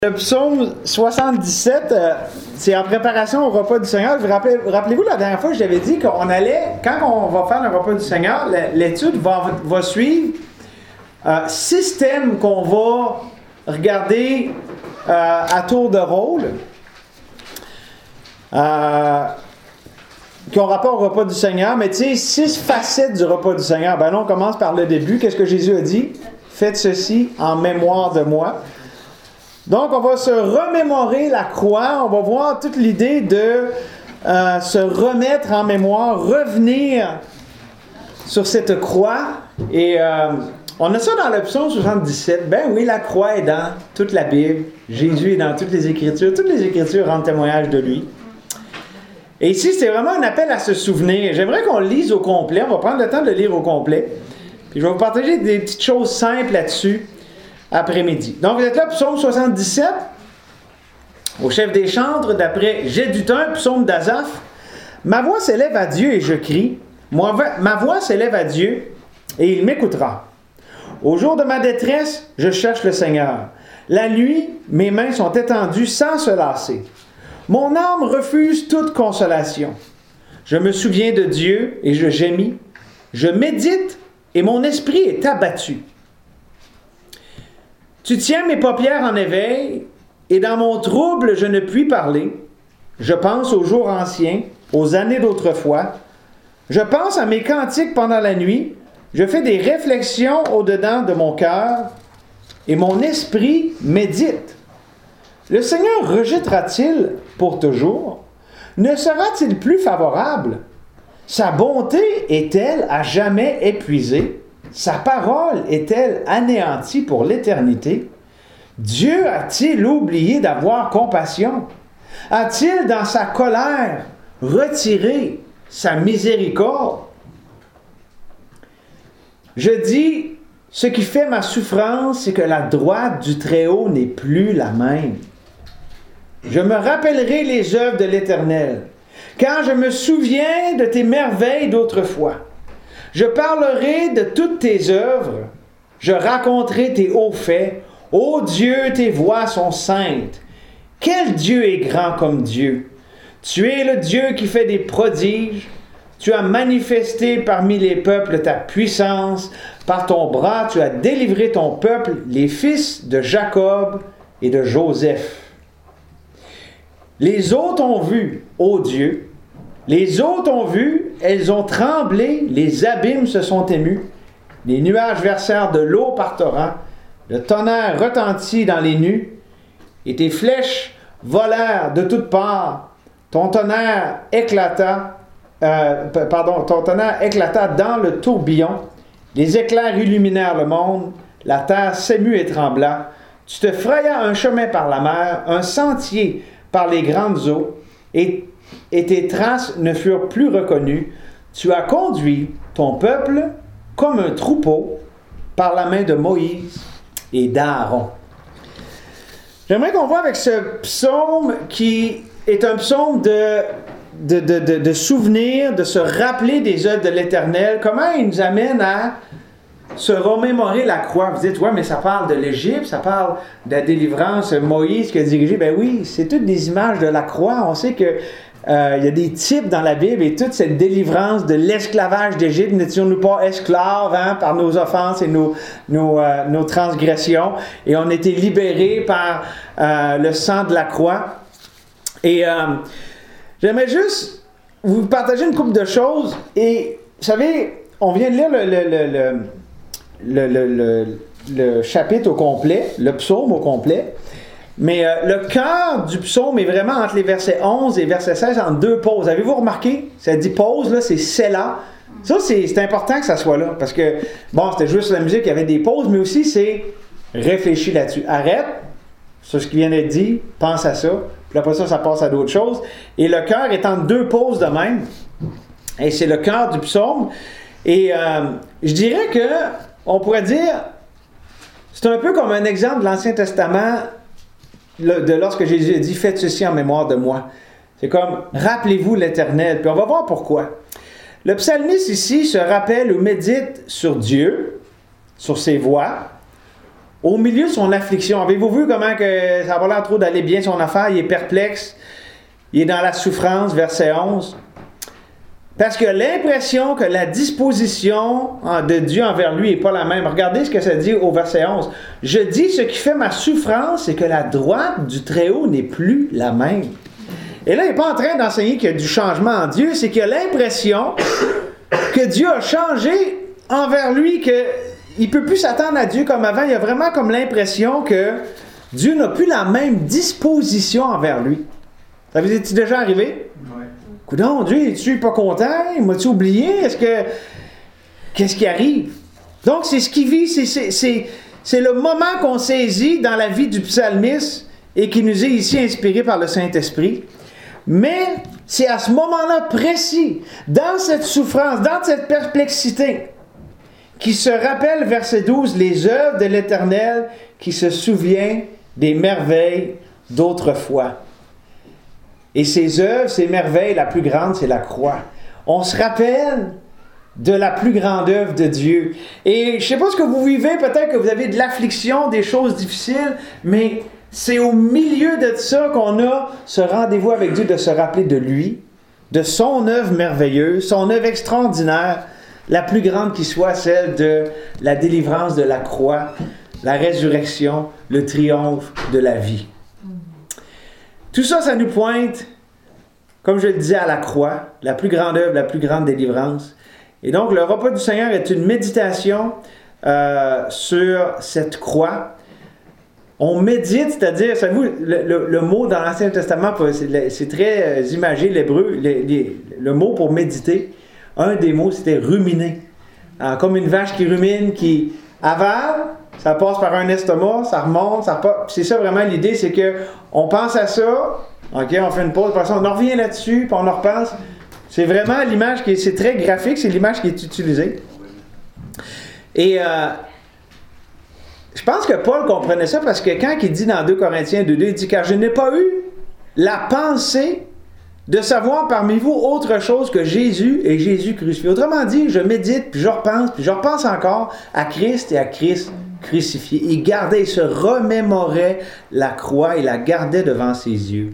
Le psaume 77, c'est en préparation au repas du Seigneur. Rappelez-vous, la dernière fois, je l'avais dit qu'on allait, quand on va faire le repas du Seigneur, l'étude va suivre 6 thèmes qu'on va regarder à tour de rôle, qui ont rapport au repas du Seigneur. Mais tu sais, 6 facettes du repas du Seigneur. Ben là, on commence par le début. Qu'est-ce que Jésus a dit? Faites ceci en mémoire de moi. Donc, on va se remémorer la croix. On va voir toute l'idée de se remettre en mémoire, revenir sur cette croix. Et on a ça dans le psaume 77. Ben oui, la croix est dans toute la Bible. Jésus est dans toutes les Écritures. Toutes les Écritures rendent témoignage de lui. Et ici, c'est vraiment un appel à se souvenir. J'aimerais qu'on le lise au complet. On va prendre le temps de le lire au complet. Puis je vais vous partager des petites choses simples là-dessus après-midi. Donc, vous êtes là, psaume 77, au chef des chantres, d'après Jeduthun, psaume d'Asaph. Ma voix s'élève à Dieu et je crie. Ma voix s'élève à Dieu et il m'écoutera. Au jour de ma détresse, je cherche le Seigneur. La nuit, mes mains sont étendues sans se lasser. Mon âme refuse toute consolation. Je me souviens de Dieu et je gémis. Je médite et mon esprit est abattu. Tu tiens mes paupières en éveil, et dans mon trouble, je ne puis parler. Je pense aux jours anciens, aux années d'autrefois. Je pense à mes cantiques pendant la nuit. Je fais des réflexions au-dedans de mon cœur, et mon esprit médite. Le Seigneur rejettera-t-il pour toujours? Ne sera-t-il plus favorable? Sa bonté est-elle à jamais épuisée? Sa parole est-elle anéantie pour l'éternité? Dieu a-t-il oublié d'avoir compassion? A-t-il, dans sa colère, retiré sa miséricorde? Je dis, ce qui fait ma souffrance, c'est que la droite du Très-Haut n'est plus la même. Je me rappellerai les œuvres de l'Éternel, quand je me souviens de tes merveilles d'autrefois. Je parlerai de toutes tes œuvres, je raconterai tes hauts faits. Ô Dieu, tes voies sont saintes. Quel Dieu est grand comme Dieu? Tu es le Dieu qui fait des prodiges. Tu as manifesté parmi les peuples ta puissance. Par ton bras, tu as délivré ton peuple, les fils de Jacob et de Joseph. Les autres ont vu, ô Dieu, les autres ont vu, elles ont tremblé, les abîmes se sont émus, les nuages versèrent de l'eau par torrent, le tonnerre retentit dans les nues, et tes flèches volèrent de toutes parts, ton tonnerre éclata dans le tourbillon, les éclairs illuminèrent le monde, la terre s'émut et trembla, tu te frayas un chemin par la mer, un sentier par les grandes eaux, et tes traces ne furent plus reconnues. Tu as conduit ton peuple comme un troupeau par la main de Moïse et d'Aaron. J'aimerais qu'on voit avec ce psaume qui est un psaume de souvenir, de se rappeler des œuvres de l'Éternel, comment il nous amène à se remémorer la croix. Vous dites, ouais, mais ça parle de l'Égypte, ça parle de la délivrance, Moïse qui a dirigé. Ben oui, c'est toutes des images de la croix. On sait que il y a des types dans la Bible et toute cette délivrance de l'esclavage d'Égypte. N'étions-nous pas esclaves par nos offenses et nos transgressions? Et on était libérés par le sang de la croix. Et j'aimerais juste vous partager une couple de choses. Et vous savez, on vient de lire le chapitre au complet, le psaume au complet. Mais le cœur du psaume est vraiment entre les versets 11 et versets 16 en 2 pauses. Avez-vous remarqué? Ça dit pause, là, c'est Sélah. Ça, c'est important que ça soit là. Parce que, bon, c'était juste la musique, il y avait des pauses, mais aussi c'est réfléchis là-dessus. Arrête sur ce qui vient d'être dit, pense à ça. Puis après ça passe à d'autres choses. Et le cœur est en 2 pauses de même. Et c'est le cœur du psaume. Et je dirais que, on pourrait dire, c'est un peu comme un exemple de l'Ancien Testament de lorsque Jésus a dit « Faites ceci en mémoire de moi ». C'est comme « Rappelez-vous l'Éternel ». Puis on va voir pourquoi. Le psalmiste ici se rappelle ou médite sur Dieu, sur ses voies, au milieu de son affliction. Avez-vous vu comment que ça va l'air trop d'aller bien son affaire? Il est perplexe. Il est dans la souffrance, verset 11. Parce qu'il a l'impression que la disposition de Dieu envers lui n'est pas la même. Regardez ce que ça dit au verset 11. « Je dis, ce qui fait ma souffrance, c'est que la droite du Très-Haut n'est plus la même. » Et là, il n'est pas en train d'enseigner qu'il y a du changement en Dieu, c'est qu'il a l'impression que Dieu a changé envers lui, qu'il ne peut plus s'attendre à Dieu comme avant. Il a vraiment comme l'impression que Dieu n'a plus la même disposition envers lui. Ça vous est-il déjà arrivé? Oui. Coudonc, Dieu, es-tu pas content? M'as-tu oublié? Qu'est-ce qui arrive? Donc, c'est ce qu'il vit, c'est le moment qu'on saisit dans la vie du psalmiste et qui nous est ici inspiré par le Saint-Esprit. Mais c'est à ce moment-là précis, dans cette souffrance, dans cette perplexité, qui se rappelle, verset 12, les œuvres de l'Éternel, qui se souvient des merveilles d'autrefois. Et ces œuvres, ces merveilles, la plus grande, c'est la croix. On se rappelle de la plus grande œuvre de Dieu. Et je ne sais pas ce que vous vivez, peut-être que vous avez de l'affliction, des choses difficiles, mais c'est au milieu de ça qu'on a ce rendez-vous avec Dieu, de se rappeler de lui, de son œuvre merveilleuse, son œuvre extraordinaire, la plus grande qui soit, celle de la délivrance de la croix, la résurrection, le triomphe de la vie. Tout ça, ça nous pointe, comme je le disais, à la croix, la plus grande œuvre, la plus grande délivrance. Et donc, le repas du Seigneur est une méditation sur cette croix. On médite, c'est-à-dire, savez-vous, le mot dans l'Ancien Testament, c'est très imagé, l'hébreu, le mot pour méditer, un des mots, c'était ruminer. Comme une vache qui rumine, qui avale, ça passe par un estomac, ça remonte, ça repart. C'est ça vraiment l'idée, c'est qu'on pense à ça, ok, on fait une pause, après ça, on en revient là-dessus, puis on en repense. C'est vraiment l'image c'est très graphique, c'est l'image qui est utilisée. Et je pense que Paul comprenait ça parce que quand il dit dans 2 Corinthiens 2.2, il dit « Car je n'ai pas eu la pensée de savoir parmi vous autre chose que Jésus et Jésus crucifié. » Autrement dit, je médite, puis je repense encore à Christ et à Christ crucifié. Il gardait, il se remémorait la croix, il la gardait devant ses yeux.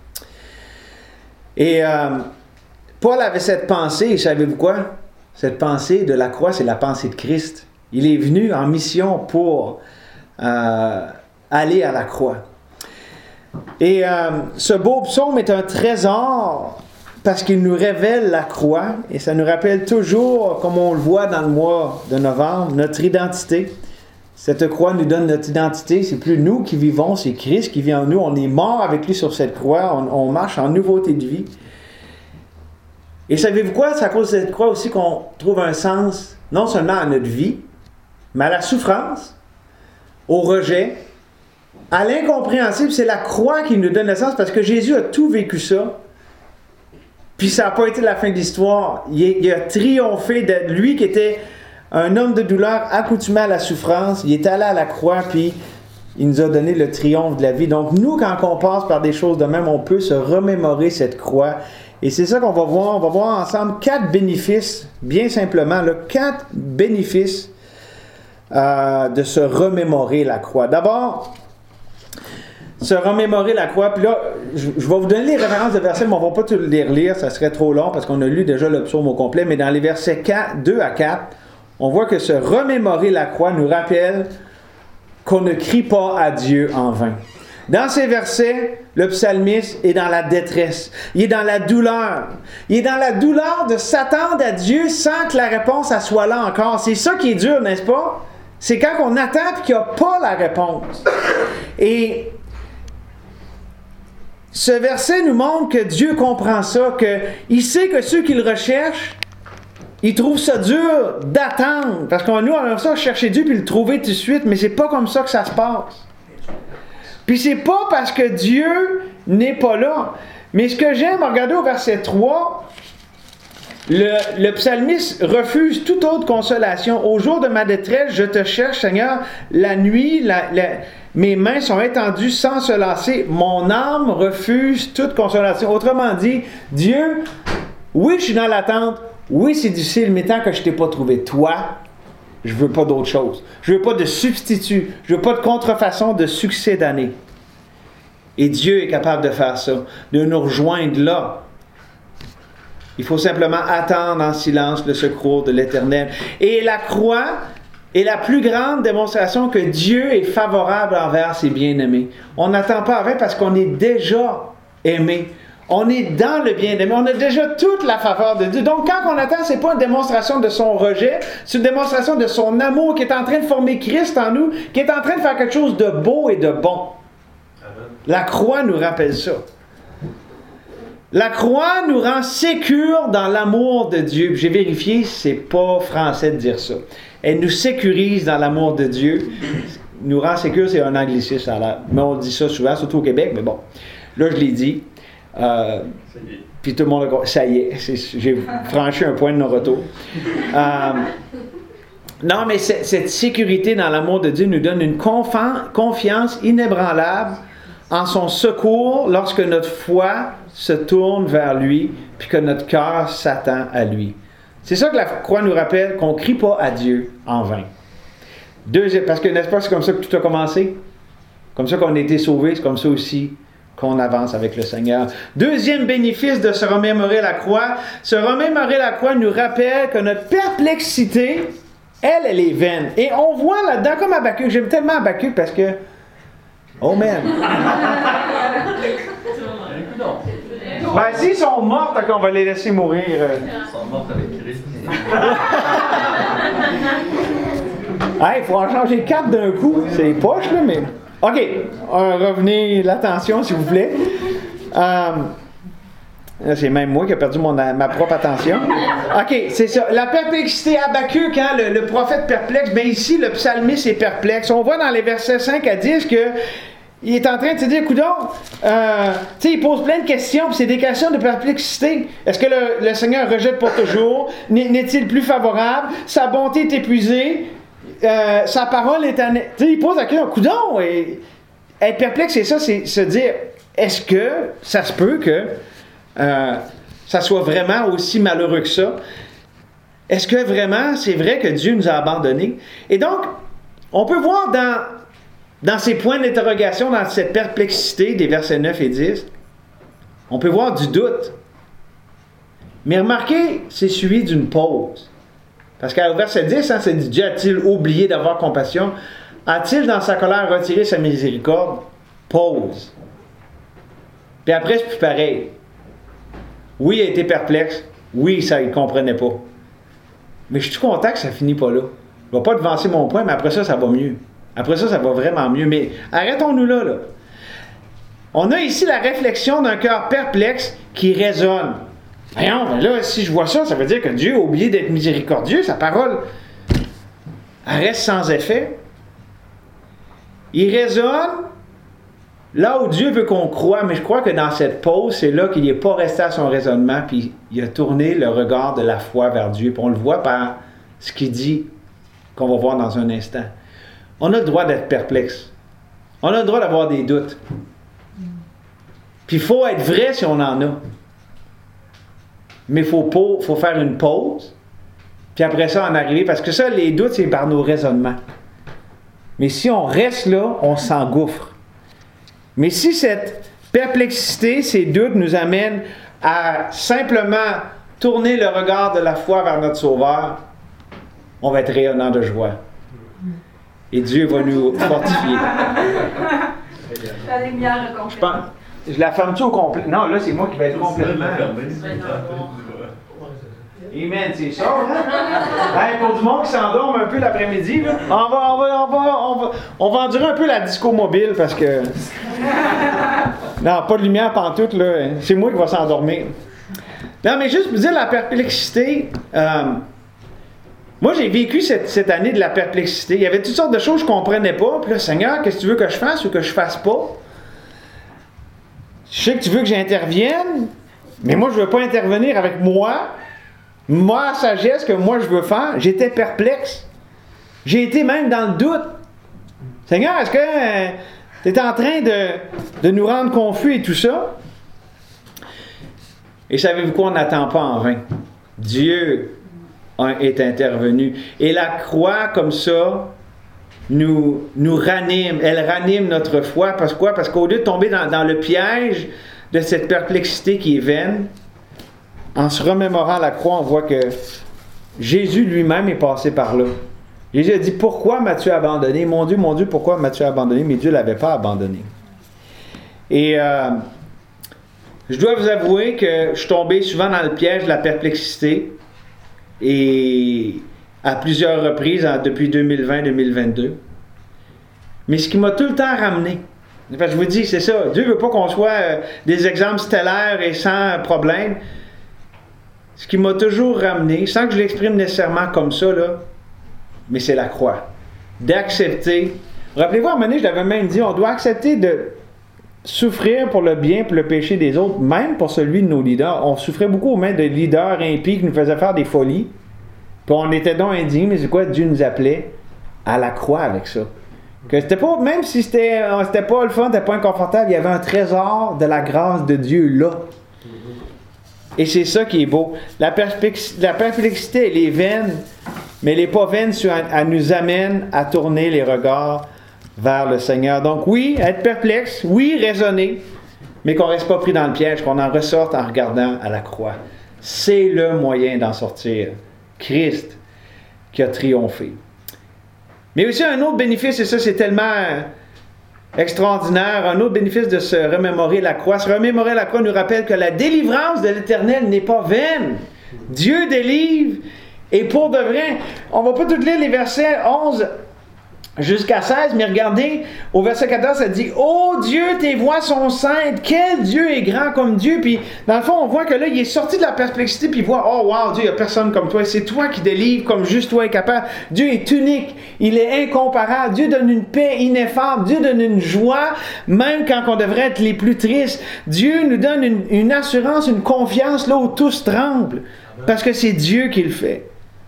Et Paul avait cette pensée, et savez-vous quoi? Cette pensée de la croix, c'est la pensée de Christ. Il est venu en mission pour aller à la croix. Et ce beau psaume est un trésor parce qu'il nous révèle la croix et ça nous rappelle toujours, comme on le voit dans le mois de novembre, notre identité. Cette croix nous donne notre identité. C'est plus nous qui vivons, c'est Christ qui vit en nous. On est mort avec lui sur cette croix. On marche en nouveauté de vie. Et savez-vous quoi? C'est à cause de cette croix aussi qu'on trouve un sens, non seulement à notre vie, mais à la souffrance, au rejet, à l'incompréhensible. C'est la croix qui nous donne le sens parce que Jésus a tout vécu ça. Puis ça n'a pas été la fin de l'histoire. Il a triomphé de lui qui était un homme de douleur accoutumé à la souffrance. Il est allé à la croix, puis il nous a donné le triomphe de la vie. Donc nous, quand on passe par des choses de même, on peut se remémorer cette croix. Et c'est ça qu'on va voir. On va voir ensemble 4 bénéfices, bien simplement, 4 bénéfices de se remémorer la croix. D'abord, se remémorer la croix. Puis là, je vais vous donner les références de versets, mais on ne va pas tout les relire, ça serait trop long parce qu'on a lu déjà le psaume au complet. Mais dans les versets 2 à 4, on voit que se remémorer la croix nous rappelle qu'on ne crie pas à Dieu en vain. Dans ces versets, le psalmiste est dans la détresse. Il est dans la douleur. Il est dans la douleur de s'attendre à Dieu sans que la réponse soit là encore. C'est ça qui est dur, n'est-ce pas? C'est quand on attend et qu'il n'y a pas la réponse. Et ce verset nous montre que Dieu comprend ça, qu'il sait que ceux qui le recherchent, ils trouvent ça dur d'attendre. Parce qu'on nous, on aime ça chercher Dieu puis le trouver tout de suite, mais c'est pas comme ça que ça se passe. Puis c'est pas parce que Dieu n'est pas là. Mais ce que j'aime, regardez au verset 3, le psalmiste refuse toute autre consolation. Au jour de ma détresse, je te cherche, Seigneur. La nuit, mes mains sont étendues sans se lasser. Mon âme refuse toute consolation. Autrement dit, Dieu, oui, je suis dans l'attente. Oui, c'est difficile, mais tant que je ne t'ai pas trouvé toi, Je veux pas d'autre chose. Je veux pas de substitut. Je veux pas de contrefaçon de succédané. Et Dieu est capable de faire ça, de nous rejoindre là. Il faut simplement attendre en silence le secours de l'Éternel. Et la croix est la plus grande démonstration que Dieu est favorable envers ses bien-aimés. On n'attend pas avec parce qu'on est déjà aimé. On est dans le bien-aimé. On a déjà toute la faveur de Dieu. Donc, quand on attend, ce n'est pas une démonstration de son rejet, c'est une démonstration de son amour qui est en train de former Christ en nous, qui est en train de faire quelque chose de beau et de bon. La croix nous rappelle ça. La croix nous rend sécures dans l'amour de Dieu. J'ai vérifié, c'est pas français de dire ça. Elle nous sécurise dans l'amour de Dieu. Nous rend sécures, c'est un anglicisme, ça a l'air. Mais on dit ça souvent, surtout au Québec, mais bon. Là, je l'ai dit. Puis tout le monde a... Ça y est, j'ai franchi un point de non-retour. Non, mais cette sécurité dans l'amour de Dieu nous donne une confiance inébranlable en son secours lorsque notre foi se tourne vers lui puis que notre cœur s'attend à lui. C'est ça que la croix nous rappelle, qu'on ne crie pas à Dieu en vain. Parce que, n'est-ce pas, c'est comme ça que tout a commencé? Comme ça qu'on a été sauvés, c'est comme ça aussi qu'on avance avec le Seigneur. Deuxième bénéfice de se remémorer la croix. Se remémorer la croix nous rappelle que notre perplexité, elle est vaine. Et on voit là-dedans, comme Habakkuk, j'aime tellement Habakkuk parce que, oh man! Ben, s'ils sont morts, on va les laisser mourir. Ils sont morts avec Christ. Il faut en changer 4 d'un coup. C'est poche, là, mais... OK, revenez l'attention, s'il vous plaît. C'est même moi qui ai perdu ma propre attention. OK, c'est ça. La perplexité, Habakkuk, le prophète perplexe, bien ici, le psalmiste est perplexe. On voit dans les versets 5 à 10 que il est en train de se dire, coudonc, il pose plein de questions, puis c'est des questions de perplexité. Est-ce que le Seigneur rejette pour toujours? N'est-il plus favorable? Sa bonté est épuisée? Sa parole est... il pose la question, coudonc, être perplexe, c'est ça, c'est se dire, est-ce que ça se peut que ça soit vraiment aussi malheureux que ça? Est-ce que vraiment, c'est vrai que Dieu nous a abandonnés? Et donc, on peut voir dans ces points d'interrogation, dans cette perplexité des versets 9 et 10, on peut voir du doute. Mais remarquez, c'est suivi d'une pause. Parce qu'au verset 10, c'est dit, Dieu a-t-il oublié d'avoir compassion? A-t-il dans sa colère retiré sa miséricorde? Pause. Puis après, c'est plus pareil. Oui, il a été perplexe. Oui, ça, il ne comprenait pas. Mais je suis content que ça ne finit pas là. Je ne vais pas devancer mon point, mais après ça va mieux. Après ça va vraiment mieux. Mais arrêtons-nous là. On a ici la réflexion d'un cœur perplexe qui résonne. Voyons, ben là, si je vois ça, ça veut dire que Dieu a oublié d'être miséricordieux. Sa parole, elle reste sans effet. Il résonne là où Dieu veut qu'on croie, mais je crois que dans cette pause, c'est là qu'il n'est pas resté à son raisonnement, puis il a tourné le regard de la foi vers Dieu. Puis on le voit par ce qu'il dit, qu'on va voir dans un instant. On a le droit d'être perplexe. On a le droit d'avoir des doutes. Puis il faut être vrai si on en a. Mais il faut faire une pause, puis après ça, en arriver. Parce que ça, les doutes, c'est par nos raisonnements. Mais si on reste là, on s'engouffre. Mais si cette perplexité, ces doutes nous amènent à simplement tourner le regard de la foi vers notre Sauveur, on va être rayonnant de joie. Et Dieu va nous fortifier. La lumière complètement. Je la ferme-tu au complet? Non, là, c'est moi qui vais être complètement... Amen, c'est ça, hein? Pour du monde qui s'endorme un peu l'après-midi, là, on va endurer un peu la disco mobile, parce que... Non, pas de lumière pantoute, là. C'est moi qui va s'endormir. Non, mais juste pour dire la perplexité... Moi, j'ai vécu cette année de la perplexité. Il y avait toutes sortes de choses que je ne comprenais pas. Puis là, Seigneur, qu'est-ce que tu veux que je fasse ou que je ne fasse pas? Je sais que tu veux que j'intervienne, mais moi, je ne veux pas intervenir avec ma sagesse que moi, je veux faire. J'étais perplexe. J'ai été même dans le doute. Seigneur, est-ce que tu es en train de nous rendre confus et tout ça? Et savez-vous quoi? On n'attend pas en vain. Dieu est intervenu. Et la croix, comme ça, nous ranime. Elle ranime notre foi. Parce qu'au lieu de tomber dans le piège de cette perplexité qui est vaine, en se remémorant la croix, on voit que Jésus lui-même est passé par là. Jésus a dit, pourquoi m'as-tu abandonné? Mon Dieu, pourquoi m'as-tu abandonné? Mais Dieu ne l'avait pas abandonné. Et je dois vous avouer que je suis tombé souvent dans le piège de la perplexité. Et à plusieurs reprises depuis 2020-2022. Mais ce qui m'a tout le temps ramené, parce que je vous dis, c'est ça, Dieu ne veut pas qu'on soit des exemples stellaires et sans problème. Ce qui m'a toujours ramené, sans que je l'exprime nécessairement comme ça, là, mais c'est la croix. D'accepter. Rappelez-vous, à un moment donné, je l'avais même dit, on doit accepter de souffrir pour le bien, pour le péché des autres, même pour celui de nos leaders. On souffrait beaucoup aux mains de leaders impies qui nous faisaient faire des folies. Puis on était donc indignes, mais c'est quoi Dieu nous appelait à la croix avec ça. Que c'était pas, même si c'était pas le fun, c'était pas inconfortable, il y avait un trésor de la grâce de Dieu là. Et c'est ça qui est beau. La perplexité, elle est vaine, mais elle n'est pas vaine, elle nous amène à tourner les regards vers le Seigneur. Donc oui, être perplexe, oui, raisonner, mais qu'on ne reste pas pris dans le piège, qu'on en ressorte en regardant à la croix. C'est le moyen d'en sortir. Christ qui a triomphé. Mais aussi un autre bénéfice, et ça c'est tellement extraordinaire, un autre bénéfice de se remémorer la croix. Se remémorer la croix nous rappelle que la délivrance de l'Éternel n'est pas vaine. Dieu délivre, et pour de vrai, on ne va pas tout lire les versets 11 jusqu'à 16, mais regardez, au verset 14, ça dit « Ô Dieu, tes voies sont saintes, quel Dieu est grand comme Dieu! » Puis, dans le fond, on voit que là, il est sorti de la perplexité, puis il voit « Oh, wow, Dieu, il n'y a personne comme toi, c'est toi qui délivres, comme juste toi est capable. Dieu est unique, il est incomparable, Dieu donne une paix ineffable, Dieu donne une joie, même quand on devrait être les plus tristes. Dieu nous donne une assurance, une confiance, là où tous tremblent, parce que c'est Dieu qui le fait. »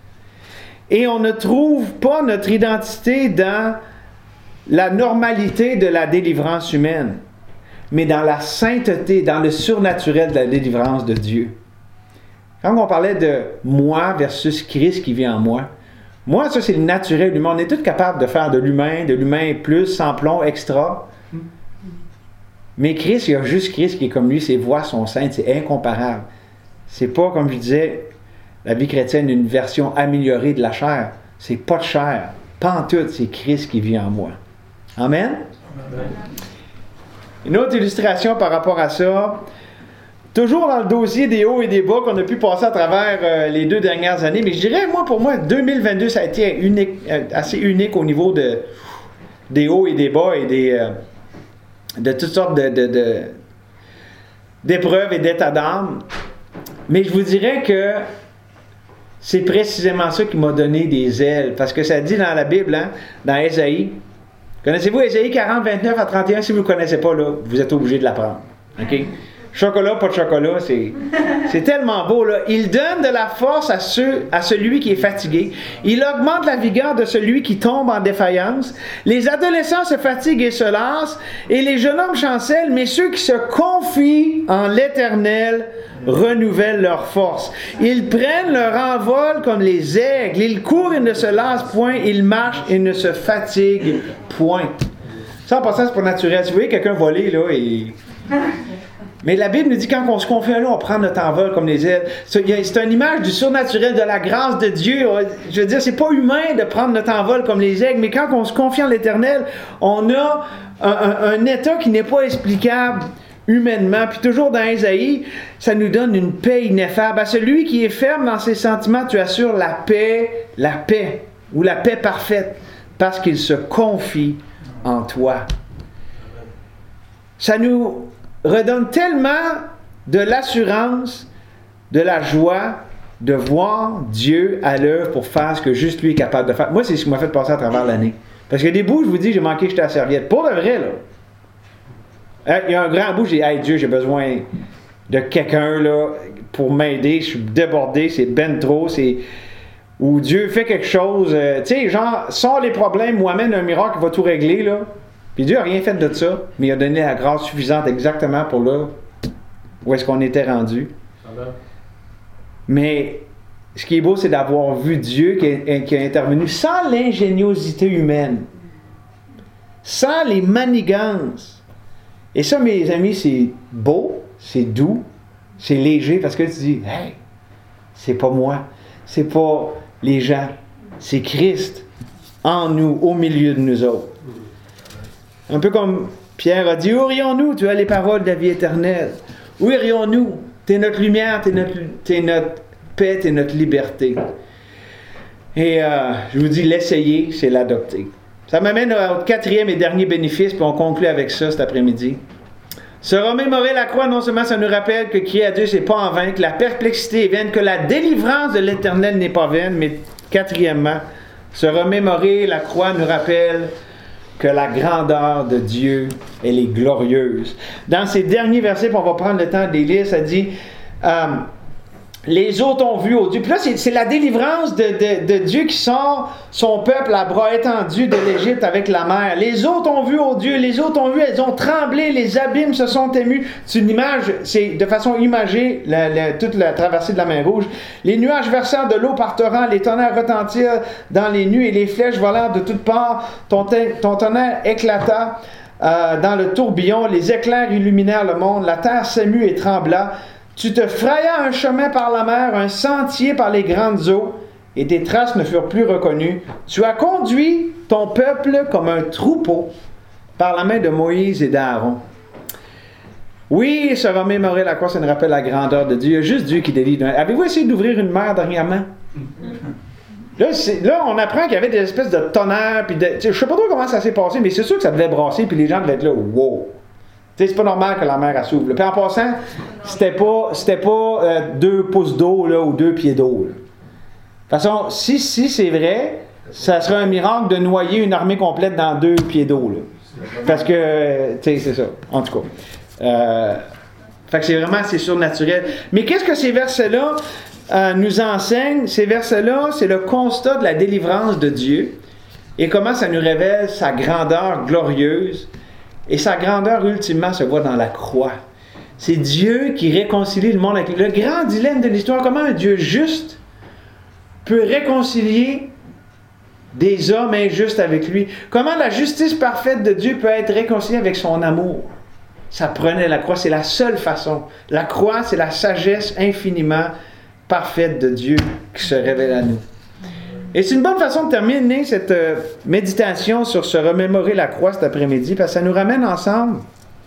Et on ne trouve pas notre identité dans la normalité de la délivrance humaine, mais dans la sainteté, dans le surnaturel de la délivrance de Dieu. Quand on parlait de moi versus Christ qui vit en moi, moi, ça c'est le naturel humain. On est tous capables de faire de l'humain plus, sans plomb, extra. Mais Christ, il y a juste Christ qui est comme lui, ses voies sont saintes, c'est incomparable. C'est pas, comme je disais, la vie chrétienne, une version améliorée de la chair. C'est pas de chair. Pas en tout, c'est Christ qui vit en moi. Amen? Amen. Une autre illustration par rapport à ça. Toujours dans le dossier des hauts et des bas qu'on a pu passer à travers les 2 dernières années. Mais je dirais, pour moi, 2022, ça a été assez unique au niveau des hauts et des bas et de toutes sortes d'épreuves et d'états d'âme. Mais je vous dirais que c'est précisément ça qui m'a donné des ailes. Parce que ça dit dans la Bible, dans Ésaïe. Connaissez-vous Ésaïe 40, 29 à 31? Si vous ne le connaissez pas, là, vous êtes obligé de l'apprendre. OK? Chocolat, pas de chocolat, c'est tellement beau, là. Il donne de la force à celui qui est fatigué. Il augmente la vigueur de celui qui tombe en défaillance. Les adolescents se fatiguent et se lassent, et les jeunes hommes chancellent, mais ceux qui se confient en l'Éternel renouvellent leur force. Ils prennent leur envol comme les aigles. Ils courent et ne se lassent point. Ils marchent et ne se fatiguent point. Ça, en passant, c'est pas naturel. Si vous voyez quelqu'un voler, là, et... Mais la Bible nous dit quand on se confie à lui, on prend notre envol comme les ailes. C'est une image du surnaturel, de la grâce de Dieu. Je veux dire, c'est pas humain de prendre notre envol comme les aigles, mais quand on se confie en l'Éternel, on a un état qui n'est pas explicable humainement. Puis toujours dans Ésaïe, ça nous donne une paix ineffable. À celui qui est ferme dans ses sentiments, tu assures la paix, ou la paix parfaite, parce qu'il se confie en toi. Ça nous redonne tellement de l'assurance, de la joie de voir Dieu à l'œuvre pour faire ce que juste lui est capable de faire. Moi, c'est ce qui m'a fait passer à travers l'année. Parce qu'il y a des bouts, je vous dis, j'ai manqué jeter la serviette. Pour le vrai, là. Il y a un grand bout, j'ai dit, hey Dieu, j'ai besoin de quelqu'un là pour m'aider. Je suis débordé, c'est ben trop. Où Dieu fait quelque chose. Tu sais, genre, sort les problèmes ou amène un miracle qui va tout régler, là. Puis Dieu n'a rien fait de ça, mais il a donné la grâce suffisante exactement pour là où est-ce qu'on était rendu. Mais ce qui est beau, c'est d'avoir vu Dieu qui a intervenu sans l'ingéniosité humaine, sans les manigances. Et ça, mes amis, c'est beau, c'est doux, c'est léger, parce que tu dis, hey, c'est pas moi, c'est pas les gens, c'est Christ en nous, au milieu de nous autres. Un peu comme Pierre a dit, où irions-nous? Tu as les paroles de la vie éternelle. Où irions-nous? T'es notre lumière, t'es notre paix, t'es notre liberté. Et je vous dis, l'essayer, c'est l'adopter. Ça m'amène au 4e et dernier bénéfice, puis on conclut avec ça cet après-midi. Se remémorer la croix, non seulement ça nous rappelle que crier à Dieu, c'est pas en vain, que la perplexité est vaine, que la délivrance de l'Éternel n'est pas vaine, mais quatrièmement, se remémorer la croix nous rappelle que la grandeur de Dieu, elle est glorieuse. Dans ces derniers versets, puis on va prendre le temps de les lire, ça dit les autres ont vu, ô Dieu. Puis là, c'est la délivrance de Dieu qui sort son peuple à bras étendus de l'Égypte avec la mer. Les autres ont vu, ô Dieu, les autres ont vu, elles ont tremblé, les abîmes se sont émus. C'est une image, c'est de façon imagée, toute la traversée de la mer Rouge. Les nuages versèrent de l'eau par torrent, les tonnerres retentirent dans les nues et les flèches volèrent de toutes parts. Ton tonnerre éclata dans le tourbillon, les éclairs illuminèrent le monde, la terre s'émut et trembla. Tu te frayas un chemin par la mer, un sentier par les grandes eaux, et tes traces ne furent plus reconnues. Tu as conduit ton peuple comme un troupeau par la main de Moïse et d'Aaron. Oui, se remémorer la croix, ça nous rappelle la grandeur de Dieu. Il y a juste Dieu qui délivre. Avez-vous essayé d'ouvrir une mer dernièrement? Là, on apprend qu'il y avait des espèces de tonnerres, puis je ne sais pas trop comment ça s'est passé, mais c'est sûr que ça devait brasser, puis les gens devaient être là, wow! C'est pas normal que la mer elle s'ouvre. Puis en passant, c'était pas 2 pouces d'eau là, ou 2 pieds d'eau. Là. De toute façon, si c'est vrai, ça serait un miracle de noyer une armée complète dans 2 pieds d'eau. Là. Parce que, tu sais, c'est ça. En tout cas. Fait que c'est surnaturel. Mais qu'est-ce que ces versets-là nous enseignent? Ces versets-là, c'est le constat de la délivrance de Dieu et comment ça nous révèle sa grandeur glorieuse. Et sa grandeur, ultimement, se voit dans la croix. C'est Dieu qui réconcilie le monde avec lui. Le grand dilemme de l'histoire, comment un Dieu juste peut réconcilier des hommes injustes avec lui. Comment la justice parfaite de Dieu peut être réconciliée avec son amour. Ça prenait la croix, c'est la seule façon. La croix, c'est la sagesse infiniment parfaite de Dieu qui se révèle à nous. Et c'est une bonne façon de terminer cette méditation sur se remémorer la croix cet après-midi, parce que ça nous ramène ensemble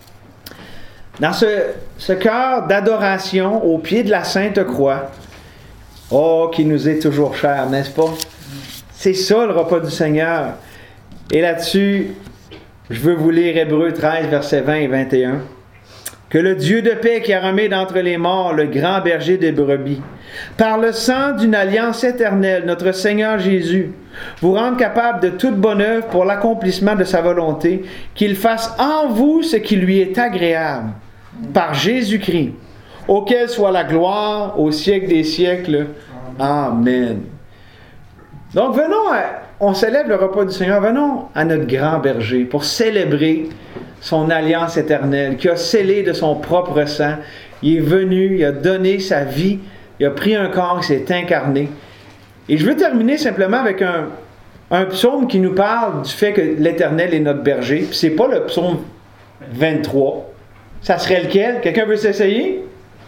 dans ce cœur d'adoration au pied de la Sainte Croix. Oh, qui nous est toujours cher, n'est-ce pas? C'est ça le repas du Seigneur. Et là-dessus, je veux vous lire Hébreux 13, versets 20 et 21. Que le Dieu de paix qui a remis d'entre les morts le grand berger des brebis, par le sang d'une alliance éternelle, notre Seigneur Jésus, vous rende capable de toute bonne œuvre pour l'accomplissement de sa volonté, qu'il fasse en vous ce qui lui est agréable, par Jésus-Christ, auquel soit la gloire au siècle des siècles. Amen. Donc on célèbre le repas du Seigneur, venons à notre grand berger pour célébrer son alliance éternelle, qui a scellé de son propre sang. Il est venu, il a donné sa vie, il a pris un corps, il s'est incarné. Et je veux terminer simplement avec un psaume qui nous parle du fait que l'Éternel est notre berger. Puis c'est pas le psaume 23. Ça serait lequel? Quelqu'un veut s'essayer?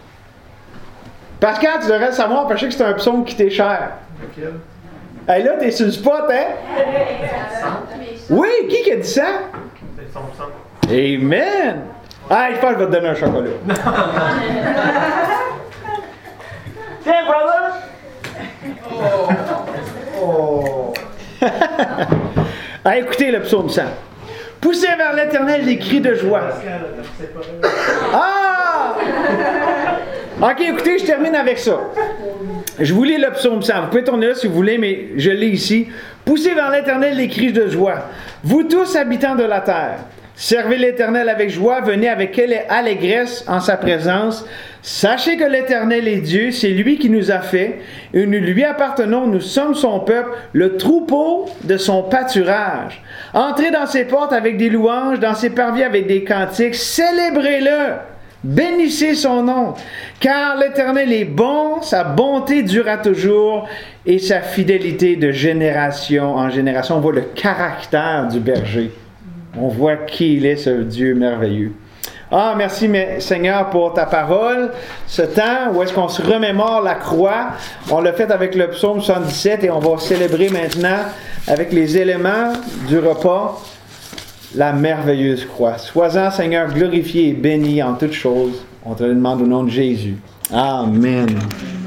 Pascal, tu devrais le savoir, parce que c'est un psaume qui t'est cher. Lequel? Hey, là, t'es sur le spot, hein? Oui, qui a dit ça? C'est son sang. Amen! Ah, je pense que je vais te donner un chocolat. Tiens, brother! Oh! Ah, écoutez le psaume 100. Poussez vers l'Éternel des cris de joie. Ah! Ok, écoutez, je termine avec ça. Je vous lis le psaume 100. Vous pouvez tourner là si vous voulez, mais je lis ici. Poussez vers l'Éternel des cris de joie. Vous tous habitants de la terre. Servez l'Éternel avec joie, venez avec allégresse en sa présence. Sachez que l'Éternel est Dieu, c'est lui qui nous a fait, et nous lui appartenons, nous sommes son peuple, le troupeau de son pâturage. Entrez dans ses portes avec des louanges, dans ses parvis avec des cantiques, célébrez-le Bénissez son nom, car l'Éternel est bon, sa bonté durera toujours et sa fidélité de génération en génération. On voit le caractère du berger. On voit qui il est, ce Dieu merveilleux. Ah, merci Seigneur pour ta parole, ce temps où est-ce qu'on se remémore la croix. On l'a fait avec le psaume 77 et on va célébrer maintenant avec les éléments du repas la merveilleuse croix. Sois-en, Seigneur, glorifié et béni en toutes choses. On te le demande au nom de Jésus. Amen.